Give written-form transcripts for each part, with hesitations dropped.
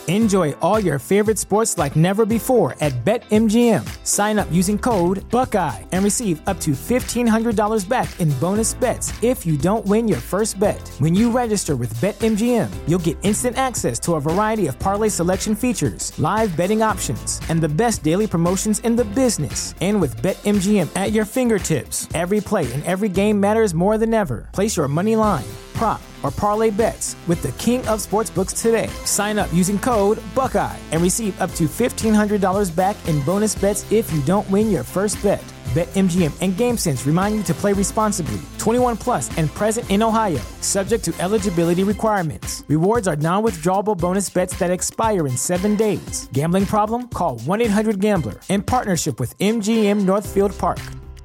Enjoy all your favorite sports like never before at BetMGM. Sign up using code Buckeye and receive up to $1,500 back in bonus bets if you don't win your first bet. When you register with BetMGM, you'll get instant access to a variety of parlay selection features, live betting options, and the best daily promotions in the business. And with BetMGM at your fingertips, every play and every game matters more than ever. Place your money line, prop, or parlay bets with the king of sportsbooks today. Sign up using code Buckeye and receive up to $1,500 back in bonus bets if you don't win your first bet. BetMGM and GameSense remind you to play responsibly. 21 plus and present in Ohio, subject to eligibility requirements. Rewards are non-withdrawable bonus bets that expire in 7 days. Gambling problem? Call 1-800-GAMBLER. In partnership with MGM Northfield Park.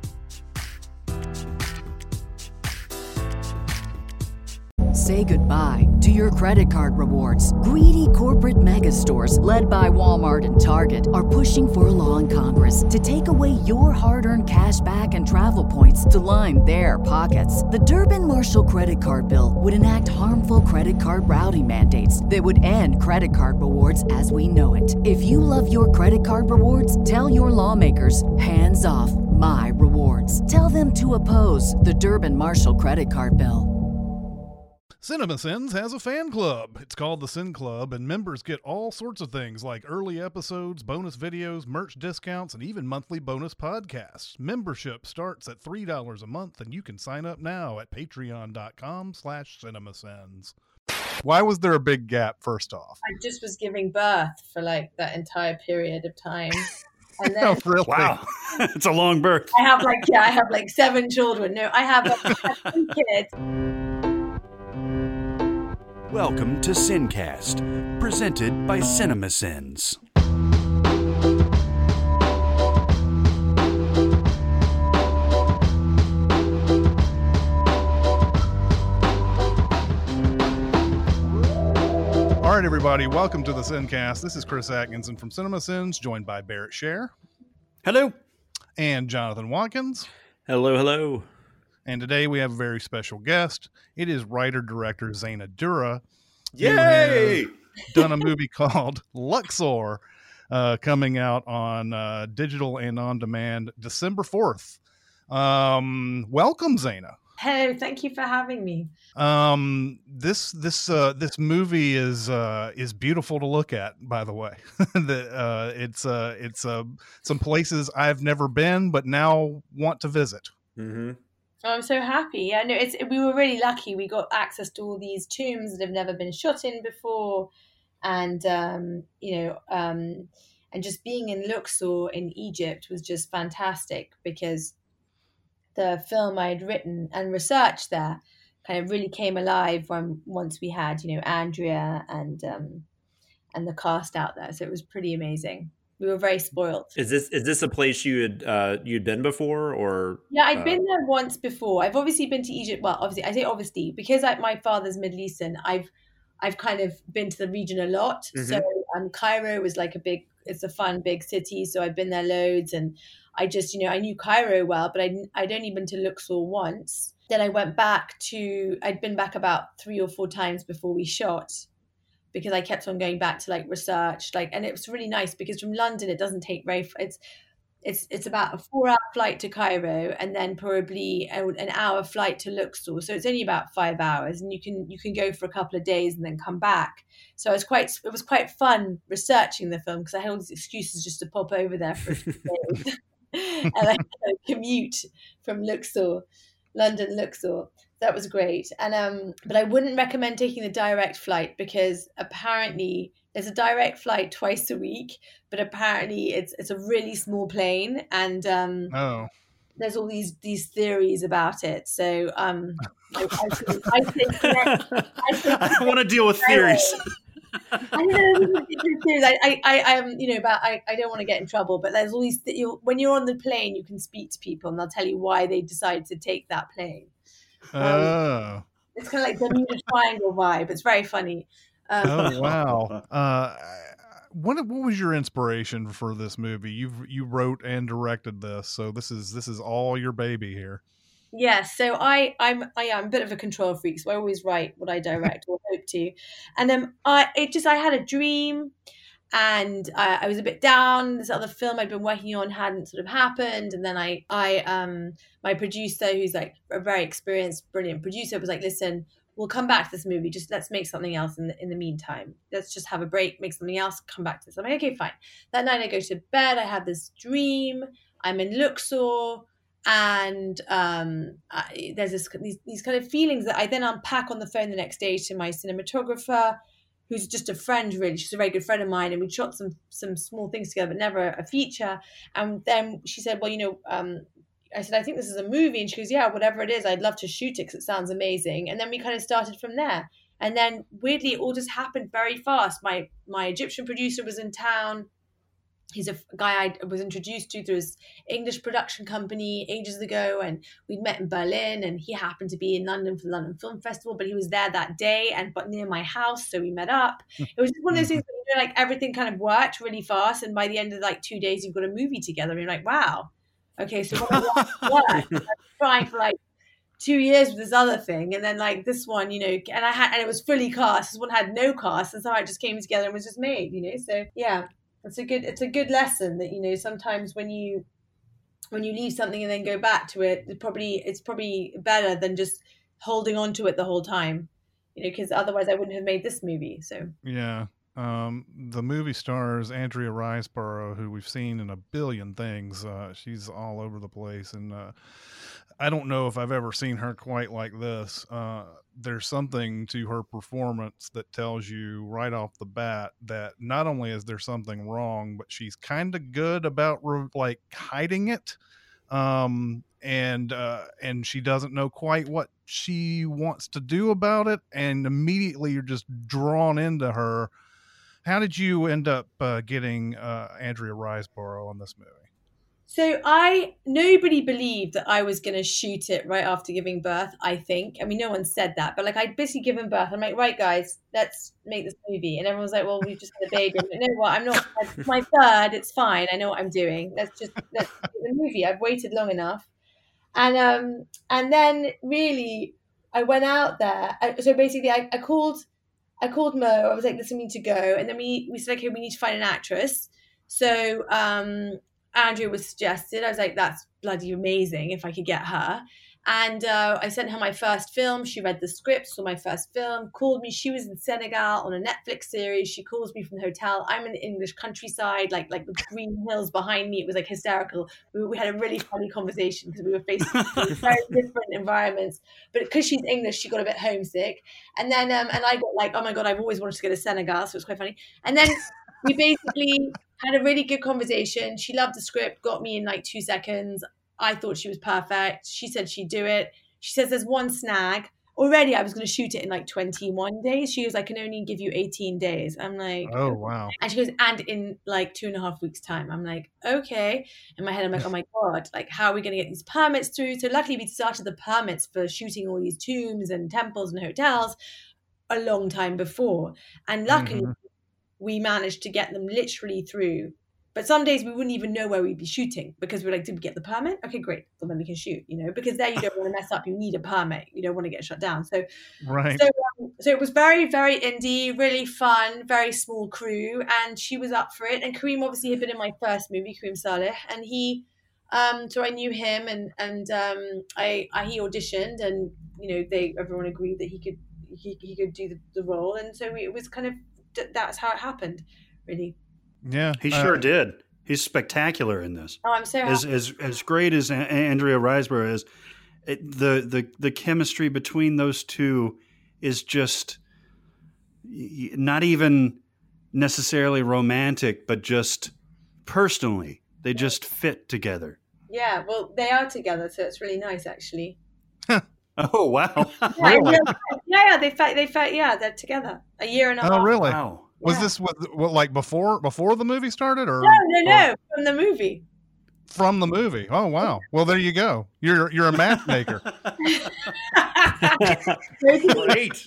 Say goodbye to your credit card rewards. Greedy corporate mega stores, led by Walmart and Target, are pushing for a law in Congress to take away your hard-earned cash back and travel points to line their pockets. The Durbin-Marshall credit card bill would enact harmful credit card routing mandates that would end credit card rewards as we know it. If you love your credit card rewards, tell your lawmakers, hands off my rewards. Tell them to oppose the Durbin-Marshall credit card bill. CinemaSins has a fan club. It's called the Sin Club, and members get all sorts of things like early episodes, bonus videos, merch discounts, and even monthly bonus podcasts. Membership starts at $3 a month, and you can sign up now at patreon.com/CinemaSins. Why was there a big gap, first off? I just was giving birth for like that entire period of time. And then, Oh, really? Wow. It's a long birth. I have like 7 children. No, I have 3 kids. Welcome to Sincast, presented by CinemaSins. All right, everybody, welcome to the Sincast. This is Chris Atkinson from CinemaSins, joined by Barrett Scher. Hello. And Jonathan Watkins. Hello, hello. And today we have a very special guest. It is writer-director Zaina Dura. Yay! Done a movie called Luxor, coming out on digital and on demand December 4th. Welcome, Zaina. Hello, thank you for having me. This movie is beautiful to look at, by the way. It's some places I've never been, but now want to visit. Mm-hmm. Oh, I'm so happy. Yeah, no, we were really lucky. We got access to all these tombs that have never been shot in before, and and just being in Luxor in Egypt was just fantastic because the film I'd written and researched there kind of really came alive once we had Andrea and the cast out there. So it was pretty amazing. We were very spoiled. Is this a place you'd been before, or? Yeah, I'd been there once before. I've obviously been to Egypt. Well, obviously, I say obviously because my father's Middle Eastern. I've kind of been to the region a lot. Mm-hmm. So Cairo was it's a fun big city. So I've been there loads, and I just I knew Cairo well, but I'd only been to Luxor once. Then I went back I'd been back about 3 or 4 times before we shot, because I kept on going back to research, and it was really nice because from London it doesn't take it's about a 4-hour flight to Cairo and then probably an hour flight to Luxor. So it's only about 5 hours, and you can go for a couple of days and then come back. So it was quite fun researching the film because I had all these excuses just to pop over there for a few days and I commute from London Luxor. That was great. And but I wouldn't recommend taking the direct flight because apparently there's a direct flight twice a week, but apparently it's a really small plane, and there's all these theories about it. So I don't want to deal with theories. I don't want to get in trouble, but there's all these when you're on the plane, you can speak to people and they'll tell you why they decided to take that plane. It's kind of like the Bermuda Triangle vibe. It's very funny. Oh wow! What was your inspiration for this movie? You wrote and directed this, so this is all your baby here. Yes, so I'm a bit of a control freak, so I always write what I direct or hope to. And I had a dream, and I was a bit down. This other film I'd been working on hadn't sort of happened, and then my producer, who's like a very experienced, brilliant producer, was like, "Listen, we'll come back to this movie. Just let's make something else in the meantime. Let's just have a break, make something else, come back to this." I'm like, "Okay, fine." That night I go to bed. I have this dream. I'm in Luxor, and there's these kind of feelings that I then unpack on the phone the next day to my cinematographer, who's just a friend, really. She's a very good friend of mine, and we shot some small things together, but never a feature. And then she said, "Well, I said, I think this is a movie." And she goes, "Yeah, whatever it is, I'd love to shoot it because it sounds amazing." And then we kind of started from there. And then weirdly, it all just happened very fast. My Egyptian producer was in town. He's a guy I was introduced to through his English production company ages ago, and we'd met in Berlin, and he happened to be in London for the London Film Festival, but he was there that day but near my house, so we met up. It was just one of those things where, like, everything kind of worked really fast, and by the end of like 2 days, you've got a movie together, and you're like, wow, okay, so what I was trying for like 2 years with this other thing, and then like this one, and it was fully cast. This one had no cast, and so it just came together and was just made, so yeah. It's a good lesson that, sometimes when you leave something and then go back to it, it's probably better than just holding on to it the whole time, because otherwise I wouldn't have made this movie. So yeah. The movie stars Andrea Riseborough, who we've seen in a billion things. She's all over the place, and I don't know if I've ever seen her quite like this. There's something to her performance that tells you right off the bat that not only is there something wrong, but she's kind of good about hiding it. And she doesn't know quite what she wants to do about it, and immediately you're just drawn into her. How did you end up getting Andrea Riseborough on this movie? So nobody believed that I was going to shoot it right after giving birth, I think. I mean, no one said that, but like, I'd basically given birth. I'm like, right, guys, let's make this movie. And everyone was like, well, we've just had a baby. I'm like, no, what? I'm not, it's my third. It's fine. I know what I'm doing. Let's do the movie. I've waited long enough. And then really I went out there. So basically I called Mo. I was like, listen, we need to go. And then we said, okay, we need to find an actress. So, Andrea was suggested. I was like, that's bloody amazing if I could get her. And I sent her my first film. She read the script, saw my first film, called me. She was in Senegal on a Netflix series. She calls me from the hotel. I'm in the English countryside, like the green hills behind me. It was like hysterical. We had a really funny conversation because we were facing very different environments. But because she's English, she got a bit homesick. And then and I got like, oh my God, I've always wanted to go to Senegal. So it was quite funny. And then we basically had a really good conversation. She loved the script, got me in like 2 seconds. I thought she was perfect. She said she'd do it. She says there's one snag. Already I was going to shoot it in like 21 days. She was like, I can only give you 18 days. I'm like, oh, wow. And she goes, and in like 2.5 weeks time. I'm like, okay. In my head, I'm like, oh my God, like, how are we going to get these permits through? So luckily we started the permits for shooting all these tombs and temples and hotels a long time before. And luckily we managed to get them literally through. But some days we wouldn't even know where we'd be shooting because we're like, did we get the permit? Okay, great. Well, then we can shoot, because there you don't want to mess up. You need a permit. You don't want to get shut down. So, right. So it was very, very indie, really fun, very small crew. And she was up for it. And Kareem obviously had been in my first movie, Kareem Saleh. And he, so I knew him and he auditioned and, everyone agreed that he could do the role. And so it was kind of, that's how it happened, really. Yeah, he sure did. He's spectacular in this. Oh, I'm so happy. As great as Andrea Riseborough is, the chemistry between those two is just not even necessarily romantic, but just personally, they just fit together. Yeah, well, they are together, so it's really nice, actually. Oh wow! Really? Yeah, they're together. A year and a half. Oh, really? Wow. Was this like before the movie started, or no, from the movie? From the movie. Oh wow. Well, there you go. You're a matchmaker. Great.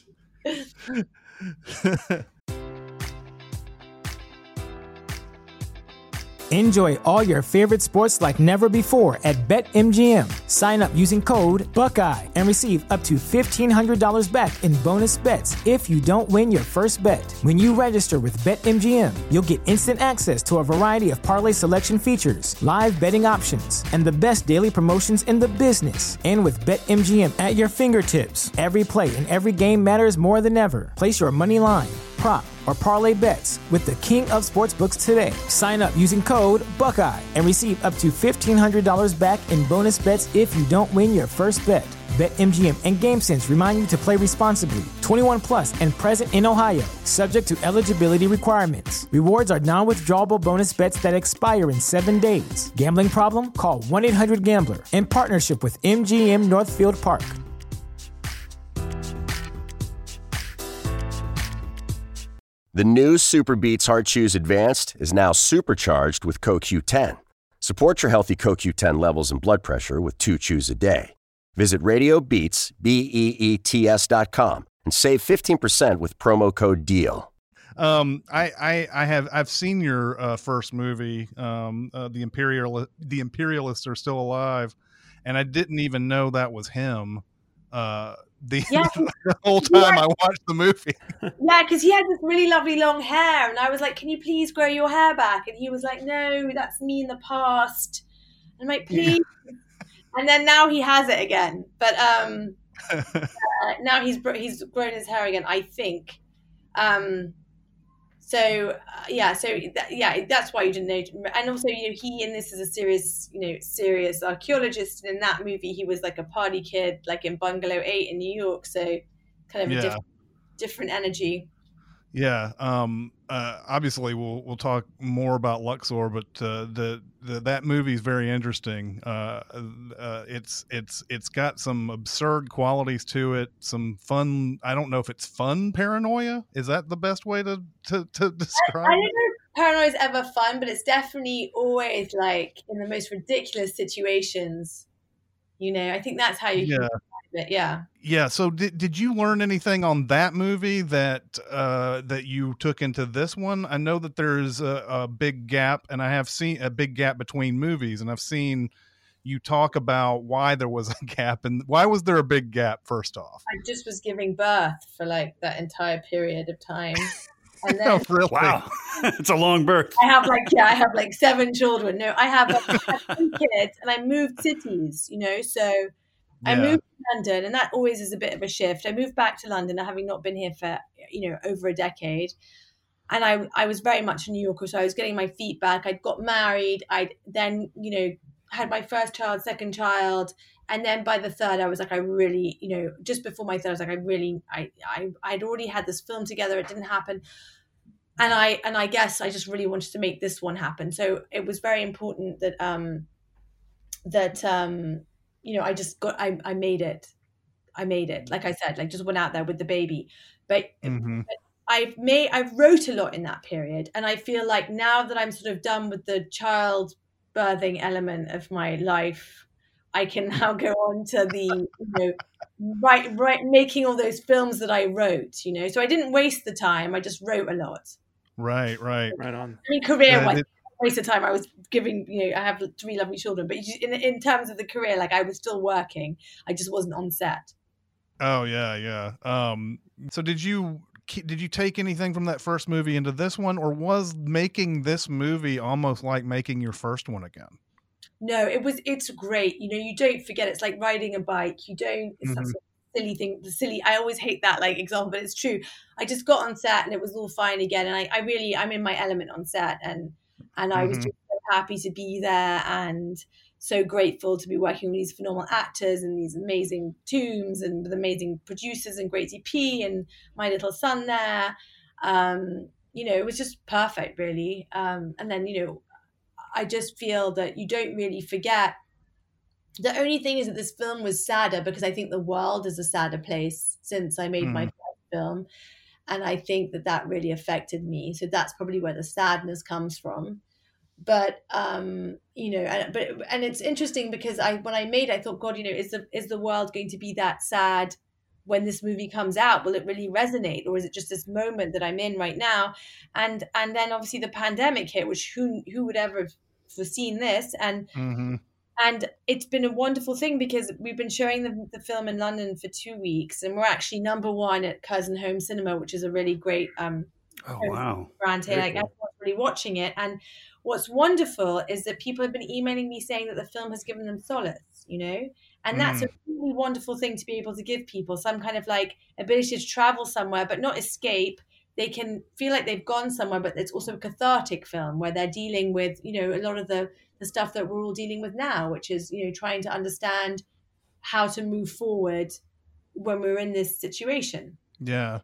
Enjoy all your favorite sports like never before at BetMGM. Sign up using code Buckeye and receive up to $1,500 back in bonus bets if you don't win your first bet. When you register with BetMGM, you'll get instant access to a variety of parlay selection features, live betting options, and the best daily promotions in the business. And with BetMGM at your fingertips, every play and every game matters more than ever. Place your money line, prop, or parlay bets with the king of sportsbooks today. Sign up using code Buckeye and receive up to $1,500 back in bonus bets if you don't win your first bet. BetMGM and GameSense remind you to play responsibly. 21 plus and present in Ohio, subject to eligibility requirements. Rewards are non-withdrawable bonus bets that expire in 7 days. Gambling problem? Call 1-800-GAMBLER in partnership with MGM Northfield Park. The new Super Beats Heart Chews Advanced is now supercharged with CoQ10. Support your healthy CoQ10 levels and blood pressure with 2 chews a day. Visit RadioBeats, BEETS.com and save 15% with promo code DEAL. I've seen your first movie, The Imperialists Are Still Alive, and I didn't even know that was him. The whole time I watched the movie. Yeah, because he had this really lovely long hair, and I was like, "Can you please grow your hair back?" And he was like, "No, that's me in the past." I'm like, "Please." And then now he has it again, but now he's grown his hair again, I think. That's why you didn't know. And also, he in this is a serious archaeologist. And in that movie, he was like a party kid, like in Bungalow 8 in New York. So kind of a different energy. Yeah. Obviously, we'll talk more about Luxor, but that movie is very interesting. It's got some absurd qualities to it. Some fun. I don't know if it's fun paranoia. Is that the best way to describe it? I don't know if paranoia is ever fun, but it's definitely always like in the most ridiculous situations. I think that's how you. Yeah. It, yeah. So did you learn anything on that movie that you took into this one? I know that there's a big gap, and I have seen a big gap between movies, and I've seen you talk about why there was a gap, and why was there a big gap? First off, I just was giving birth for like that entire period of time. And then, oh, really? Wow, it's a long birth. I have like 7 children. No, I have 3 kids, and I moved cities. So. I moved to London, and that always is a bit of a shift. I moved back to London, having not been here for, over a decade. And I was very much a New Yorker, so I was getting my feet back. I'd got married. I'd then, had my first child, second child. And then by the third, I was like, I really, just before my third, I was like, I'd already had this film together. It didn't happen. And I guess I just really wanted to make this one happen. So it was very important that, I made it. Like I said, like just went out there with the baby. But I wrote a lot in that period. And I feel like now that I'm sort of done with the child birthing element of my life, I can now go on to the, making all those films that I wrote, So I didn't waste the time. I just wrote a lot. Right on. I mean, career-wise. Waste of time. I was giving, I have 3 lovely children, but in terms of the career, like I was still working. I just wasn't on set. Oh yeah. So did you take anything from that first movie into this one, or was making this movie almost like making your first one again? No, it's great. You don't forget. It's like riding a bike. It's that sort of silly thing. I always hate that like example, but it's true. I just got on set and it was all fine again. And I'm in my element on set, and I was just so happy to be there and so grateful to be working with these phenomenal actors and these amazing Tombs and with amazing producers and great DP and my little son there. It was just perfect, really. And then, I just feel that you don't really forget. The only thing is that this film was sadder because I think the world is a sadder place since I made my first film. And I think that really affected me. So that's probably where the sadness comes from. But, and it's interesting because when I made it, I thought, God, is the world going to be that sad when this movie comes out, will it really resonate, or is it just this moment that I'm in right now? And then obviously the pandemic hit, which who would ever have foreseen this? And it's been a wonderful thing because we've been showing the film in London for 2 weeks, and we're actually number one at Curzon Home Cinema, which is a really great oh wow brand here. Like, everyone's really watching it, and what's wonderful is that people have been emailing me saying that the film has given them solace, you know, and that's a really wonderful thing to be able to give people, some kind of like ability to travel somewhere, but not escape. They can feel like they've gone somewhere, but it's also a cathartic film where they're dealing with, you know, a lot of the stuff that we're all dealing with now, which is, you know, trying to understand how to move forward when we're in this situation. Yeah.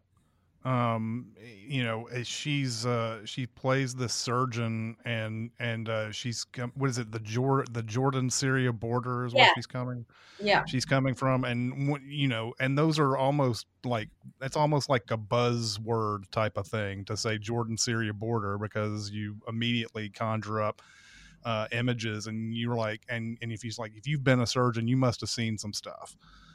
You know, she plays the surgeon, and she's what is it, the Jordan Syria border is where she's coming. Yeah, she's coming from, and you know, and those are almost like, it's almost like a buzzword type of thing to say Jordan Syria border, because you immediately conjure up images, and you're like, and if you've been a surgeon, you must have seen some stuff.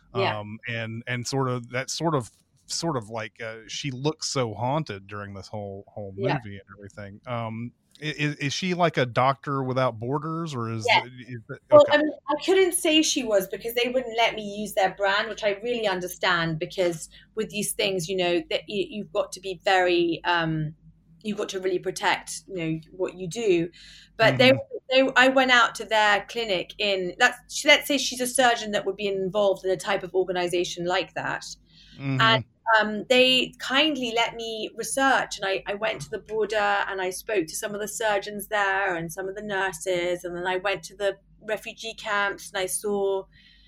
And sort of that sort of like she looks so haunted during this whole movie and everything. Is she like a doctor without borders, or is it, okay. Well, I mean, I couldn't say she was, because they wouldn't let me use their brand, which I really understand, because with these things, you know, that you've got to be very you've got to really protect, you know, what you do. But I went out to their clinic let's say she's a surgeon that would be involved in a type of organization like that. And they kindly let me research, and I went to the border and I spoke to some of the surgeons there and some of the nurses, and then I went to the refugee camps and I saw,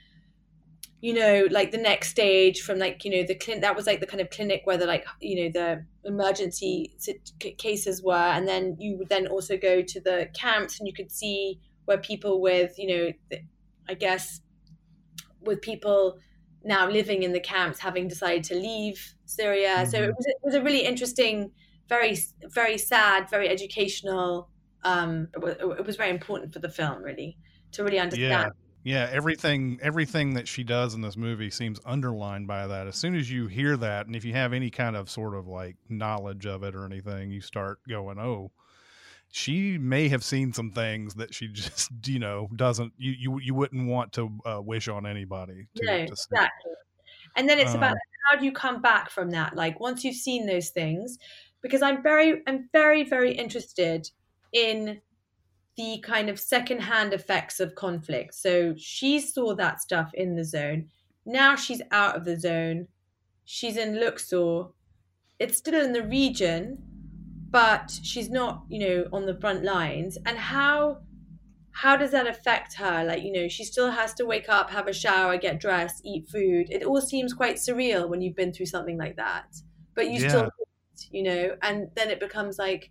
you know, like the next stage from, like, you know, the clinic that was like the kind of clinic where the, like, you know, the emergency cases were, and then you would then also go to the camps and you could see where people with, you know, I guess with people now living in the camps having decided to leave Syria. So it was a really interesting, very, very sad, very educational. It was very important for the film, really, to really understand. Yeah, everything that she does in this movie seems underlined by that. As soon as you hear that, and if you have any kind of sort of like knowledge of it or anything, you start going, oh, she may have seen some things that she just, you know, doesn't, you wouldn't want to wish on anybody to exactly. And then it's about how do you come back from that, like once you've seen those things, because I'm very, very interested in the kind of secondhand effects of conflict. So she saw that stuff in the zone. Now she's out of the zone. She's in Luxor. It's still in the region, but she's not, you know, on the front lines. And how does that affect her? Like, you know, she still has to wake up, have a shower, get dressed, eat food. It all seems quite surreal when you've been through something like that, but you still, you know, and then it becomes like,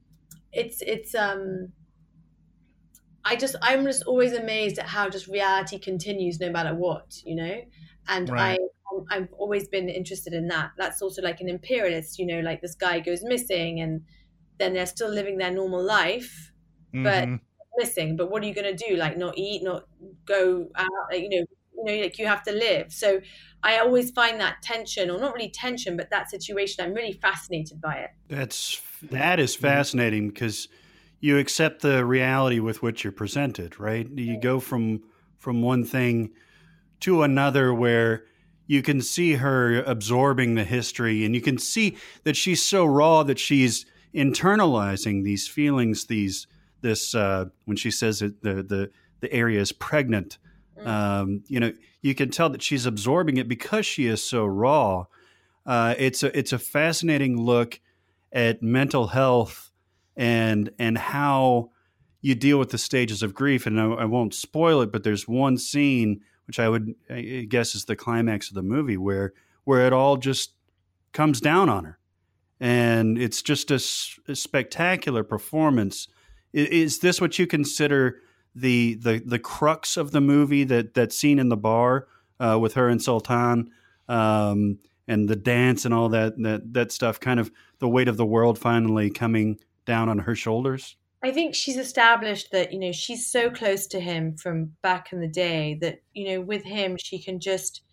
I'm just always amazed at how just reality continues no matter what, you know? And I've always been interested in that. That's also like an imperialist, you know, like this guy goes missing and then they're still living their normal life, but missing. But what are you going to do? Like not eat, not go out, like, you know, like you have to live. So I always find that tension, or not really tension, but that situation, I'm really fascinated by it. That is fascinating, because you accept the reality with which you're presented, right? You go from one thing to another where you can see her absorbing the history, and you can see that she's so raw that she's internalizing these feelings, when she says that the area is pregnant. You know, you can tell that she's absorbing it because she is so raw. It's a fascinating look at mental health and how you deal with the stages of grief. And I won't spoil it, but there's one scene, which I guess is the climax of the movie, where it all just comes down on her. And it's just a spectacular performance. Is this what you consider the crux of the movie, that scene in the bar with her and Sultan, and the dance and all that stuff, kind of the weight of the world finally coming down on her shoulders? I think she's established that, you know, she's so close to him from back in the day that, you know, with him, she can just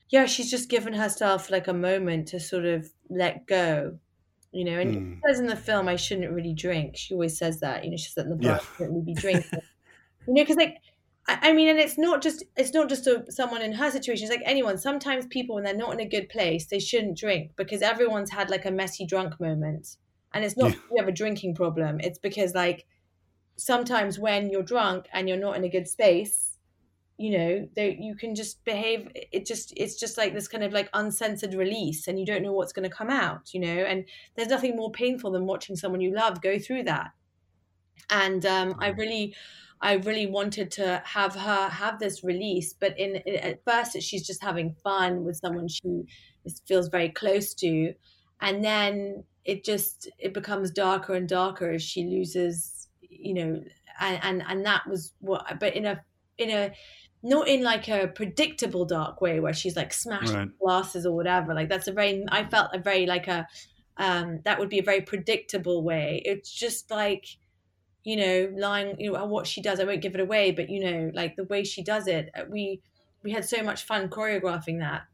yeah, she's just given herself like a moment to sort of let go, you know. And she says in the film, I shouldn't really drink. She always says that, you know, she said in the bar, I shouldn't really be drinking. You know, because like, I mean, and it's not just someone in her situation. It's like anyone. Sometimes people, when they're not in a good place, they shouldn't drink because everyone's had like a messy drunk moment. And it's not because you have a drinking problem. It's because like sometimes when you're drunk and you're not in a good space, you know, you can just behave. It's just like this kind of like uncensored release, and you don't know what's going to come out, you know. And there's nothing more painful than watching someone you love go through that. And I really wanted to have her have this release, but at first she's just having fun with someone she feels very close to, and then it becomes darker and darker as she loses, you know, and that was what, but in a not in like a predictable dark way where she's like smashing glasses or whatever. Like I felt a very like a that would be a very predictable way. It's just like, you know, lying, you know, what she does. I won't give it away, but you know, like the way she does it, we had so much fun choreographing that.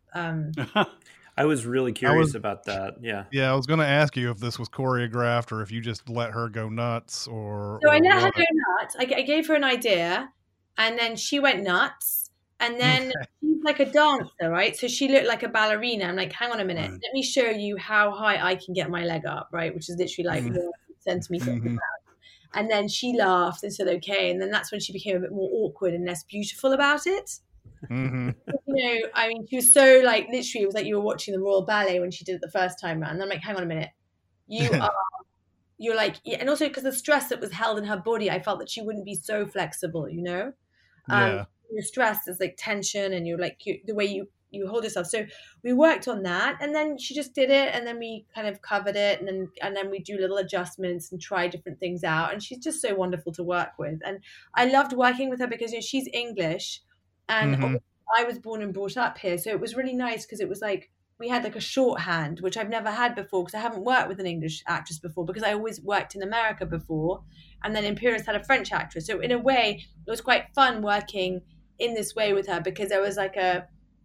I was really curious about that. Yeah. Yeah, I was going to ask you if this was choreographed or if you just let her go nuts or. So I let her go nuts. I gave her an idea, and then she went nuts. And then she's like a dancer, right? So she looked like a ballerina. I'm like, hang on a minute. Let me show you how high I can get my leg up, right? Which is literally like 1 centimeter. And then she laughed and said, okay. And then that's when she became a bit more awkward and less beautiful about it. You know, I mean, she was so like, literally, it was like you were watching the Royal Ballet when she did it the first time around. And I'm like, hang on a minute. You're like, yeah. And also because the stress that was held in her body, I felt that she wouldn't be so flexible, you know? Your stress is like tension, and you're like, the way you hold yourself. So we worked on that, and then she just did it, and then we kind of covered it, and then we do little adjustments and try different things out. And she's just so wonderful to work with, and I loved working with her because, you know, she's English, and I was born and brought up here, so it was really nice because it was like we had like a shorthand, which I've never had before because I haven't worked with an English actress before, because I always worked in America before, and then Imperius had a French actress. So in a way, it was quite fun working in this way with her, because there was like a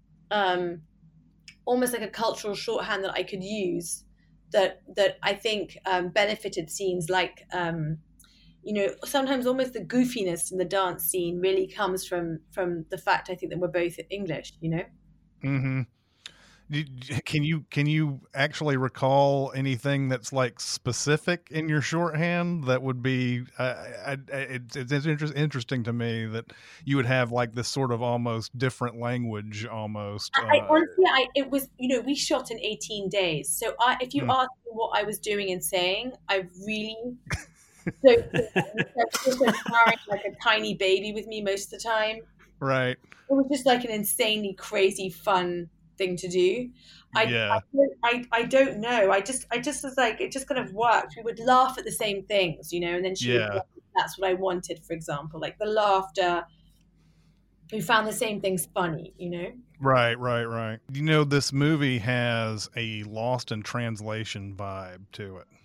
almost like a cultural shorthand that I could use that I think benefited scenes like, you know, sometimes almost the goofiness in the dance scene really comes from the fact, I think, that we're both English, you know? Can you actually recall anything that's like specific in your shorthand that would be it's interesting to me that you would have like this sort of almost different language almost. Honestly, it was, you know, we shot in 18 days. So if you ask me what I was doing and saying, I really just carrying like a tiny baby with me most of the time. Right. It was just like an insanely crazy fun thing to do. I don't know. I just was like, it just kind of worked. We would laugh at the same things, you know, and then that's what I wanted, for example, like the laughter. We found the same things funny, you know? Right. You know, this movie has a Lost in Translation vibe to it.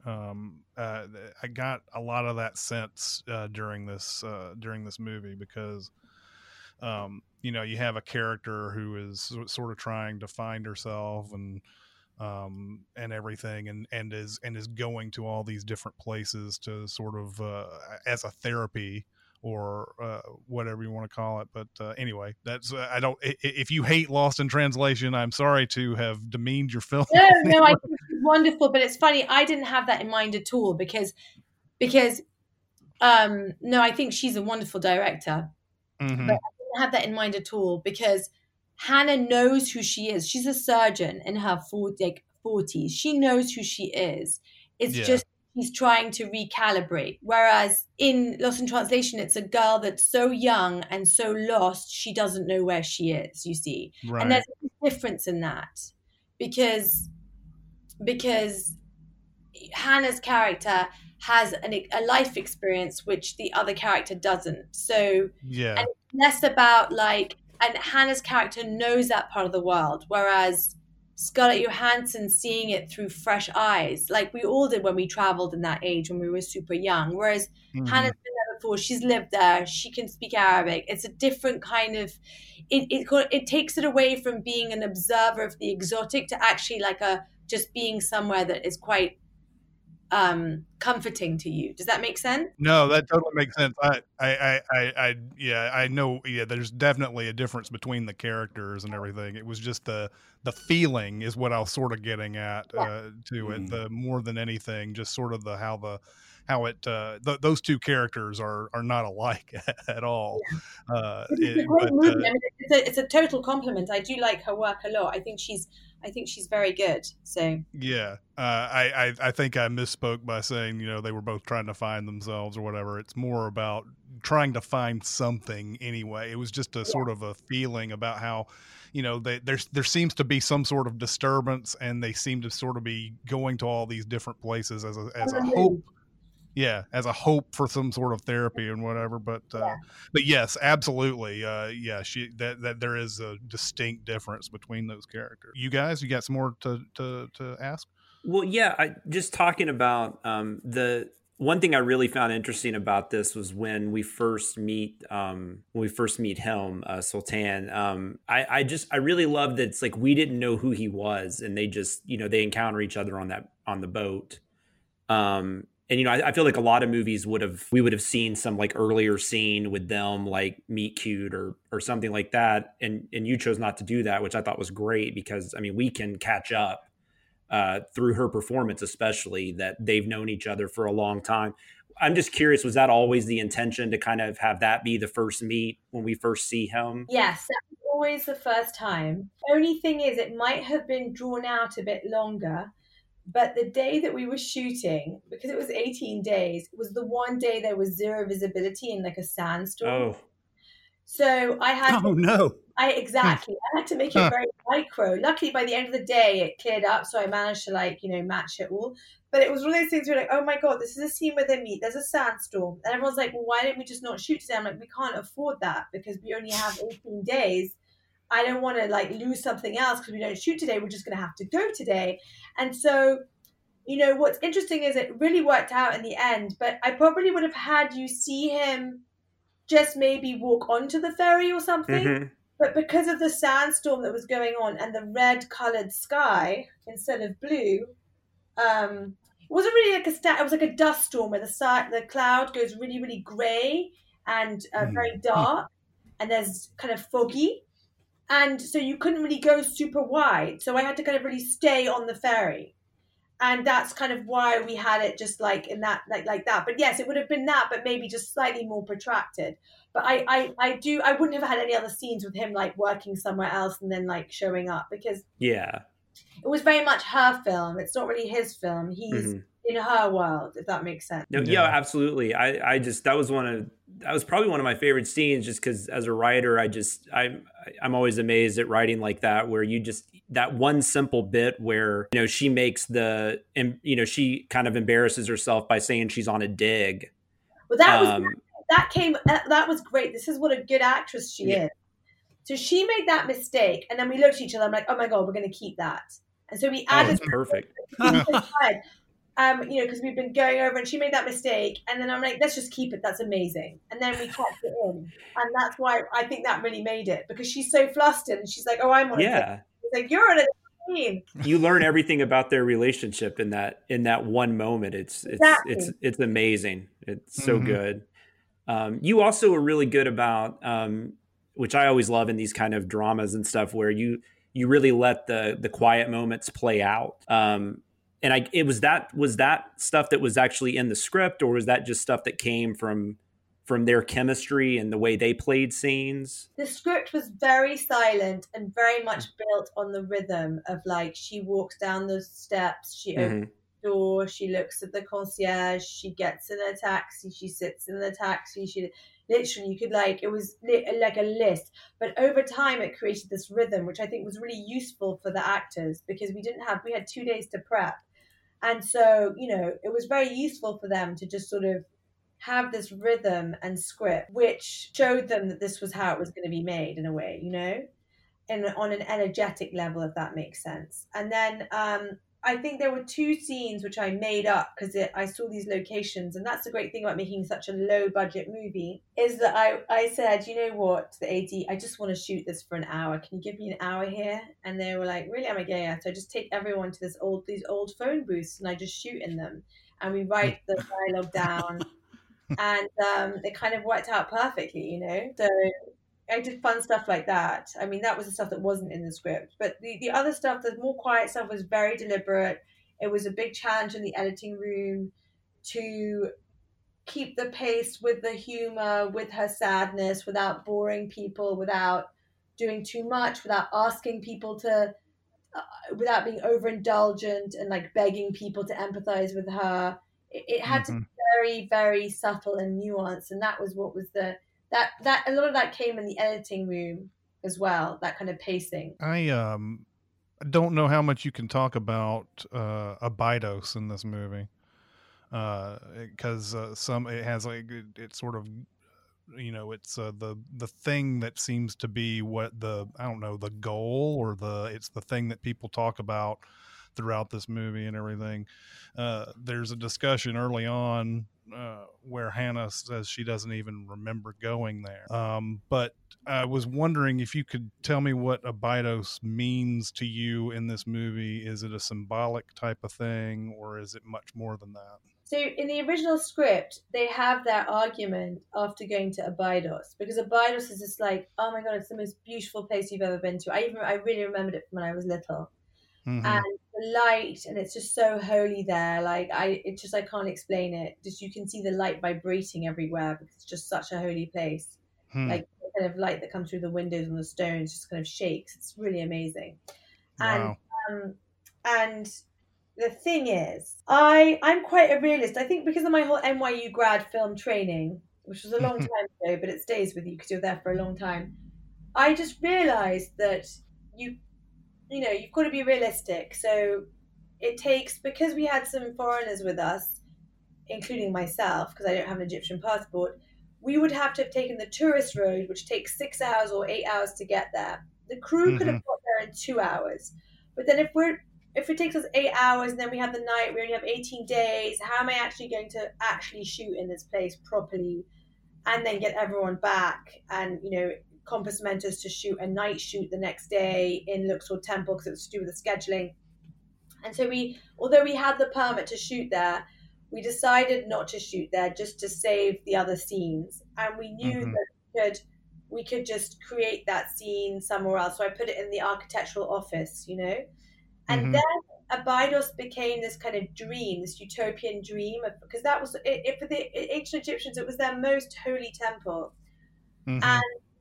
I got a lot of that sense during this movie because you know, you have a character who is sort of trying to find herself and everything, and is going to all these different places to sort of as a therapy or whatever you want to call it. But anyway, that's if you hate Lost in Translation, I'm sorry to have demeaned your film. No, I think it's wonderful, but it's funny. I didn't have that in mind at all because no, I think she's a wonderful director. But I didn't have that in mind at all because Hannah knows who she is. She's a surgeon in her 40s. She knows who she is. It's just he's trying to recalibrate. Whereas in Lost in Translation, it's a girl that's so young and so lost, she doesn't know where she is, you see. Right. And there's a difference in that because Hannah's character has a life experience which the other character doesn't. So and it's less about like, and Hannah's character knows that part of the world, whereas Scarlett Johansson seeing it through fresh eyes, like we all did when we traveled in that age when we were super young. Whereas Hannah's been there before, she's lived there, she can speak Arabic. It's a different kind of, it takes it away from being an observer of the exotic to actually like just being somewhere that is quite comforting to you. Does that make sense? No, that totally makes sense. I know. Yeah, there's definitely a difference between the characters and everything. It was just the feeling is what I was sort of getting at to it. The more than anything, just sort of those two characters are not alike at all. It's a great movie. I mean, it's a total compliment. I do like her work a lot. I think she's very good. So yeah, I think I misspoke by saying they were both trying to find themselves or whatever. It's more about trying to find something anyway. It was just a sort of a feeling about how there seems to be some sort of disturbance, and they seem to sort of be going to all these different places as a hope. Yeah, as a hope for some sort of therapy and whatever, but yes, absolutely, that there is a distinct difference between those characters. You guys, you got some more to ask? Well, yeah, I just talking about the one thing I really found interesting about this was when we first meet Helm Sultan. I really loved that it's like we didn't know who he was, and they just they encounter each other on the boat. And I feel like a lot of movies we would have seen some like earlier scene with them like meet cute or something like that, and you chose not to do that, which I thought was great because I mean we can catch up through her performance, especially that they've known each other for a long time. I'm just curious, was that always the intention to kind of have that be the first meet when we first see him? Yes, that was always the first time. The only thing is it might have been drawn out a bit longer. But the day that we were shooting, because it was 18 days, was the one day there was zero visibility in like a sandstorm. Oh. So I had Exactly. I had to make it very micro. Luckily, by the end of the day, it cleared up. So I managed to match it all. But it was one of those things where like, oh my God, this is a scene where they meet. There's a sandstorm. And everyone's like, well, why didn't we just not shoot today? I'm like, we can't afford that because we only have 18 days. I don't want to like lose something else because we don't shoot today. We're just going to have to go today. And so, what's interesting is it really worked out in the end, but I probably would have had you see him just maybe walk onto the ferry or something. Mm-hmm. But because of the sandstorm that was going on and the red colored sky instead of blue, it wasn't really like it was like a dust storm where the cloud goes really, really gray and very dark, and there's kind of foggy. And so you couldn't really go super wide. So I had to kind of really stay on the ferry. And that's kind of why we had it just like in that, like that. But yes, it would have been that, but maybe just slightly more protracted. But I wouldn't have had any other scenes with him like working somewhere else and then like showing up because it was very much her film. It's not really his film. He's in her world, if that makes sense. No, yeah, absolutely. That was probably one of my favorite scenes just because as a writer, I'm always amazed at writing like that, where you just, that one simple bit where, she makes she kind of embarrasses herself by saying she's on a dig. Well, that was great. This is what a good actress she is. So she made that mistake and then we looked at each other. I'm like, oh my God, we're going to keep that. And so we added. That's perfect. Because we've been going over and she made that mistake. And then I'm like, let's just keep it. That's amazing. And then we kept it in. And that's why I think that really made it because she's so flustered and she's like, oh, I'm on a dig. It's like, you're on a scene. You learn everything about their relationship in that one moment. It's amazing. It's so good. You also were really good about, which I always love in these kind of dramas and stuff where you really let the quiet moments play out. And was that stuff that was actually in the script, or was that just stuff that came from their chemistry and the way they played scenes? The script was very silent and very much built on the rhythm of like she walks down the steps, she opens the door, she looks at the concierge, she gets in a taxi, she sits in the taxi, she literally you could like it was like a list. But over time it created this rhythm, which I think was really useful for the actors because we had 2 days to prep. And so, it was very useful for them to just sort of have this rhythm and script, which showed them that this was how it was going to be made in a way, and on an energetic level, if that makes sense. And then I think there were 2 scenes which I made up because I saw these locations, and that's the great thing about making such a low budget movie, is that I said, you know what, to the AD, I just want to shoot this for an hour. Can you give me an hour here? And they were like, really? I'm like, yeah. So I just take everyone to these old phone booths, and I just shoot in them, and we write the dialogue down, and it kind of worked out perfectly, you know. So I did fun stuff like that. I mean, that was the stuff that wasn't in the script. But the other stuff, the more quiet stuff, was very deliberate. It was a big challenge in the editing room to keep the pace with the humor, with her sadness, without boring people, without doing too much, without asking people to, without being overindulgent and like begging people to empathize with her. It had to be very, very subtle and nuanced. And that was what was that a lot of that came in the editing room as well, that kind of pacing. I don't know how much you can talk about Abydos in this movie, because it has like it's sort of, you know, it's the thing that seems to be what the goal, or it's the thing that people talk about throughout this movie and everything. There's a discussion early on where Hannah says she doesn't even remember going there. But I was wondering if you could tell me what Abydos means to you in this movie. Is it a symbolic type of thing, or is it much more than that? So in the original script, they have their argument after going to Abydos, because Abydos is just like, oh my God, it's the most beautiful place you've ever been to. I really remembered it from when I was little. Mm-hmm. And the light, and it's just so holy there. Like I can't explain it. Just you can see the light vibrating everywhere because it's just such a holy place. Like the kind of light that comes through the windows and the stones just kind of shakes. It's really amazing. Wow. And the thing is, I'm quite a realist. I think because of my whole NYU grad film training, which was a long time ago, but it stays with you because you're there for a long time. I just realized that you've got to be realistic. So it takes, because we had some foreigners with us, including myself, because I don't have an Egyptian passport, we would have to have taken the tourist road, which takes 6 hours or 8 hours to get there. The crew could have got there in 2 hours. But then if it takes us 8 hours and then we have the night, we only have 18 days, how am I actually going to actually shoot in this place properly and then get everyone back and, you know, Compass meant us to shoot a night shoot the next day in Luxor Temple because it was to do with the scheduling. And so although we had the permit to shoot there, we decided not to shoot there just to save the other scenes. And we knew that we could just create that scene somewhere else. So I put it in the architectural office, you know. And then Abydos became this kind of dream, this utopian dream, because that was it for the ancient Egyptians. It was their most holy temple. And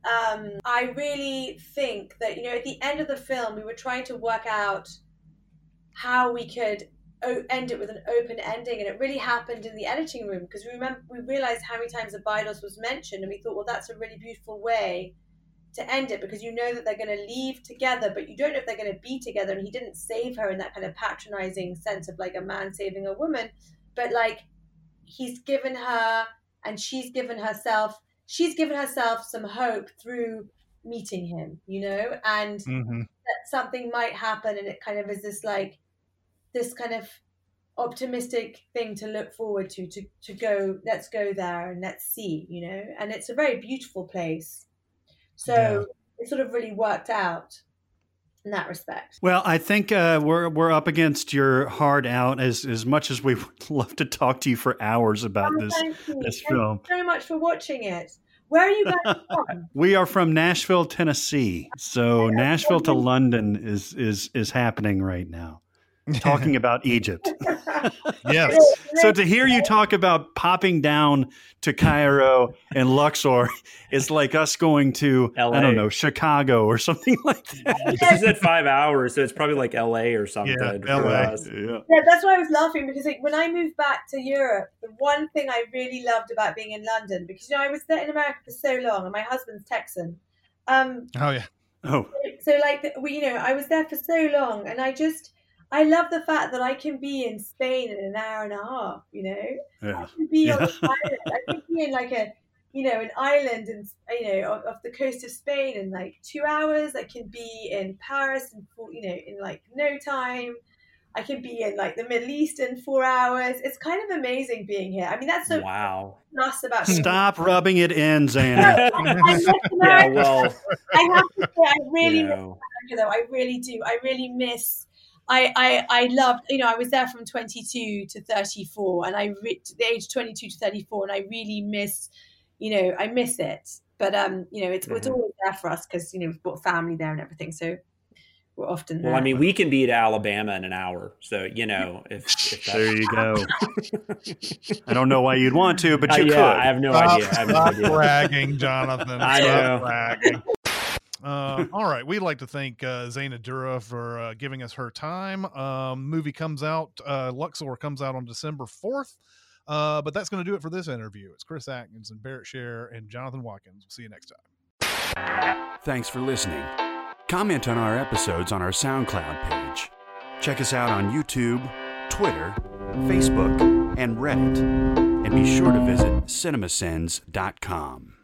I really think that, you know, at the end of the film, we were trying to work out how we could end it with an open ending, and it really happened in the editing room because we realized how many times Abydos was mentioned, and we thought, well, that's a really beautiful way to end it, because you know that they're going to leave together, but you don't know if they're going to be together. And he didn't save her in that kind of patronizing sense of like a man saving a woman, but like he's given her, and she's given herself some hope through meeting him, you know, and that something might happen, and it kind of is this kind of optimistic thing to look forward to go, let's go there and let's see, you know. And it's a very beautiful place. So it sort of really worked out in that respect. Well, I think we're up against your hard out as much as we would love to talk to you for hours about this film. Thank you so much for watching it. Where are you guys from? We are from Nashville, Tennessee. So Nashville to London is happening right now. Talking about Egypt. Yes. So to hear you talk about popping down to Cairo and Luxor is like us going to, LA. I don't know, Chicago or something like that. She said 5 hours, so it's probably like LA or something. Yeah, LA. Yeah, that's why I was laughing, because like when I moved back to Europe, the one thing I really loved about being in London, because, you know, I was there in America for so long, and my husband's Texan. Oh yeah. Oh. So like I was there for so long, and I love the fact that I can be in Spain in an hour and a half, you know. Yeah. I can be on an island. I can be in like an island and, you know, off the coast of Spain in like 2 hours. I can be in Paris in like no time. I can be in like the Middle East in 4 hours. It's kind of amazing being here. I mean, that's so nice about Stop rubbing it in, Zaina. Yeah, well, I have to say, I really miss America, though. I really do. I really miss. I loved. I was there from 22 to 34, and to the age 22 to 34, and I really miss. I miss it. But it's always there for us because we've got family there and everything. So. We're often there. Well, I mean, we can beat Alabama in an hour. So, if there you go. I don't know why you'd want to, but you could. I have no idea. Stop bragging, Jonathan. I know. Bragging. All right. We'd like to thank Zaina Dura for giving us her time. Movie comes out, Luxor comes out on December 4th. But that's going to do it for this interview. It's Chris Atkins and Barrett Sher and Jonathan Watkins. We'll see you next time. Thanks for listening. Comment on our episodes on our SoundCloud page. Check us out on YouTube, Twitter, Facebook, and Reddit. And be sure to visit cinemasins.com.